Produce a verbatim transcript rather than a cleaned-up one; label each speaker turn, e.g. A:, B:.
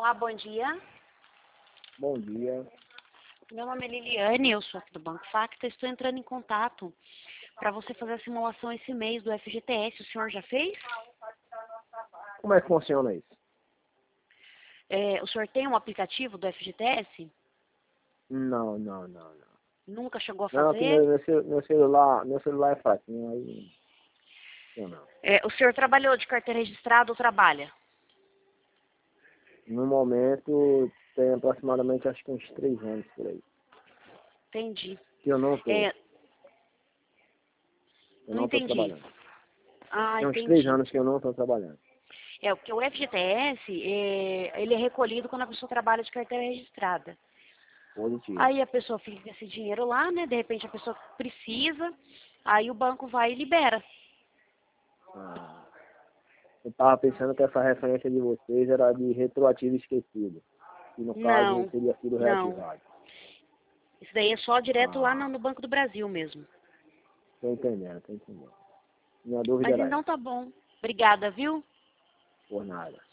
A: Olá, bom dia.
B: Bom dia.
A: Meu nome é Liliane, eu sou aqui do Banco Facta. Estou entrando em contato para você fazer a simulação esse mês do F G T S. O senhor já fez?
B: Como é que funciona isso?
A: É, o senhor tem um aplicativo do F G T S?
B: Não, não, não, não.
A: Nunca chegou a
B: Não, que
A: fazer?
B: meu, meu, celu- meu celular, meu celular é fraquinho, aí eu não.
A: É, o senhor trabalhou de carteira registrada ou trabalha?
B: No momento tem aproximadamente acho que uns três anos por aí.
A: Entendi.
B: Que eu não tô.
A: É,
B: Eu
A: não
B: não tô
A: entendi.
B: trabalhando.
A: Ah,
B: Tem uns três
A: entendi.
B: anos que eu não tô trabalhando.
A: É, porque o F G T S, é, ele é recolhido quando a pessoa trabalha de carteira registrada.
B: Positivo.
A: Aí a pessoa fica com esse dinheiro lá, né? De repente a pessoa precisa, aí o banco vai e libera.
B: Ah, eu tava pensando que essa referência de vocês era de retroativo esquecido. E no caso
A: Não,
B: teria sido
A: não.
B: reativado.
A: Isso daí é só direto lá no,
B: Ah,
A: no Banco do Brasil mesmo.
B: tô entendendo, tô entendendo. Minha dúvida
A: Mas
B: era
A: então
B: essa.
A: tá bom. Obrigada, viu?
B: Por nada.